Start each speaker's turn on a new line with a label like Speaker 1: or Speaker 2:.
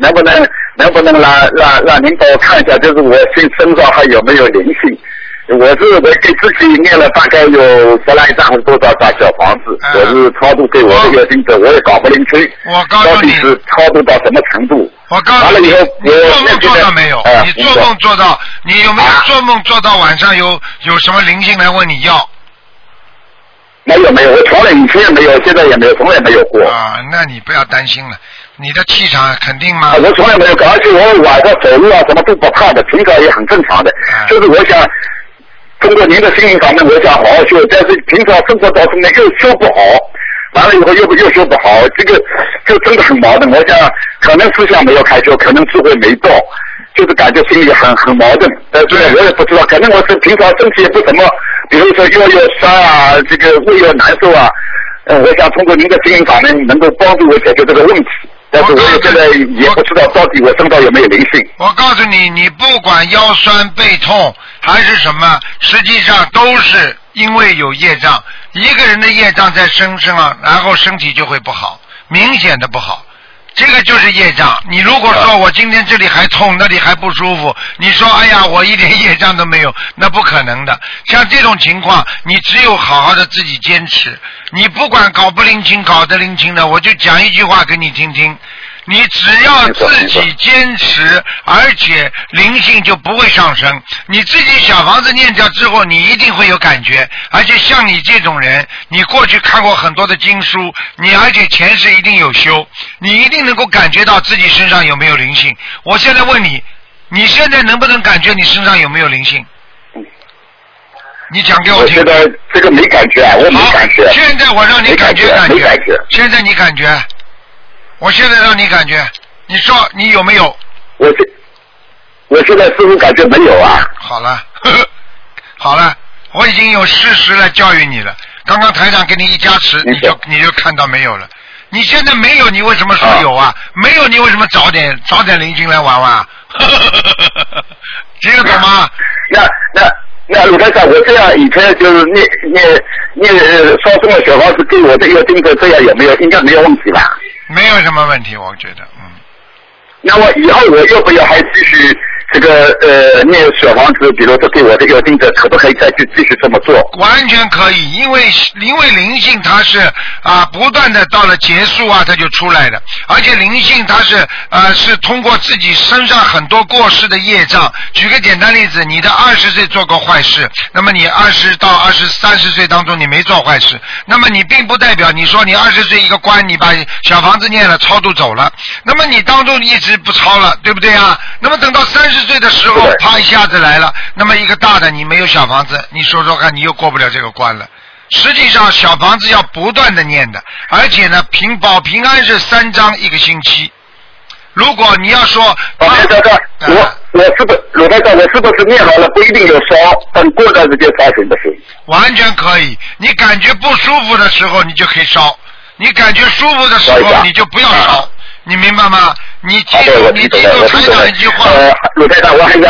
Speaker 1: 能不能让您帮我看一下，就是我身上还有没有灵性？我给自己念了大概有10来张或者多少张小房子，我是超度给我的要经者，我也搞不清楚，
Speaker 2: 我告诉你，
Speaker 1: 到底是超度到什么程度？
Speaker 2: 我告诉你，你做梦做到没有？你做梦做到，你有没有做梦做到晚上有什么灵性来问你要？
Speaker 1: 没有，我从来以前也没有，现在也没有，从来没有过。
Speaker 2: 啊，那你不要担心了，你的气场肯定吗？
Speaker 1: 我从来没有，而且我晚上走路啊什么都不怕的，平常也很正常的。就是我想通过您的心灵法门，我想好好修，但是平常生活当中呢又修不好，完了以后又修不好，这个就真的很矛盾。我想可能思想没有开修，可能智慧没到，就是感觉心里很矛盾。但是我也不知道，可能我是平常身体也不怎么，比如说腰酸啊，这个胃又难受啊。我想通过您的心灵法门能够帮助我解决这个问题。但是我现在也不知道到底我身上有没有灵性。
Speaker 2: 我告诉你，你不管腰酸背痛还是什么，实际上都是因为有业障。一个人的业障在身上，然后身体就会不好，明显的不好。这个就是业障。你如果说我今天这里还痛，那里还不舒服，你说哎呀我一点业障都没有，那不可能的。像这种情况，你只有好好的自己坚持。你不管搞不灵清搞得灵清的，我就讲一句话给你听听，你只要自己坚持，而且灵性就不会上升。你自己小房子念掉之后，你一定会有感觉。而且像你这种人，你过去看过很多的经书，你而且前世一定有修，你一定能够感觉到自己身上有没有灵性。我现在问你，你现在能不能感觉你身上有没有灵性？你讲给我听。
Speaker 1: 我觉得这个没感觉，我没感觉。
Speaker 2: 现在我让你感觉。
Speaker 1: 没感觉。
Speaker 2: 现在你感觉？我现在让你感觉，你说你有没有？
Speaker 1: 我现在似乎感觉没有啊。
Speaker 2: 好了，好了，我已经有事实来教育你了。刚刚台长给你一加持，你就看到没有了。你现在没有，你为什么说有啊？没有，你为什么找点灵性来玩玩？听得懂吗？
Speaker 1: 那鲁台长，我这样以前就是念烧送的小房子给我这个经者，这样有没有？应该没有问题吧？
Speaker 2: 没有什么问题，我觉得，
Speaker 1: 那么以后我要不要还继续这个念小房子？比如说给我这个经者，可不可以再去继续这么做？
Speaker 2: 完全可以，因为灵性它是不断的到了结束它就出来的，而且灵性它是通过自己身上很多过世的业障。举个简单例子，你的20岁做过坏事，那么你20到30岁当中你没做坏事，那么你并不代表你说你20岁一个关，你把小房子念了超度走了，那么你当中一直不超了，对不对啊？那么等到30岁的时候，啪一下子来了，那么一个大的你没有小房子，你说说看，你又过不了这个关了。实际上小房子要不断的念的，而且呢保平安是3张1个星期。如果你要说
Speaker 1: 我是不是鲁台长，我是不是念好了不一定有烧，等过段时间烧行不行？
Speaker 2: 完全可以，你感觉不舒服的时候你就可以烧，你感觉舒服的时候你就不要烧，你明白吗？你记住台长一句话。
Speaker 1: 鲁台长，我还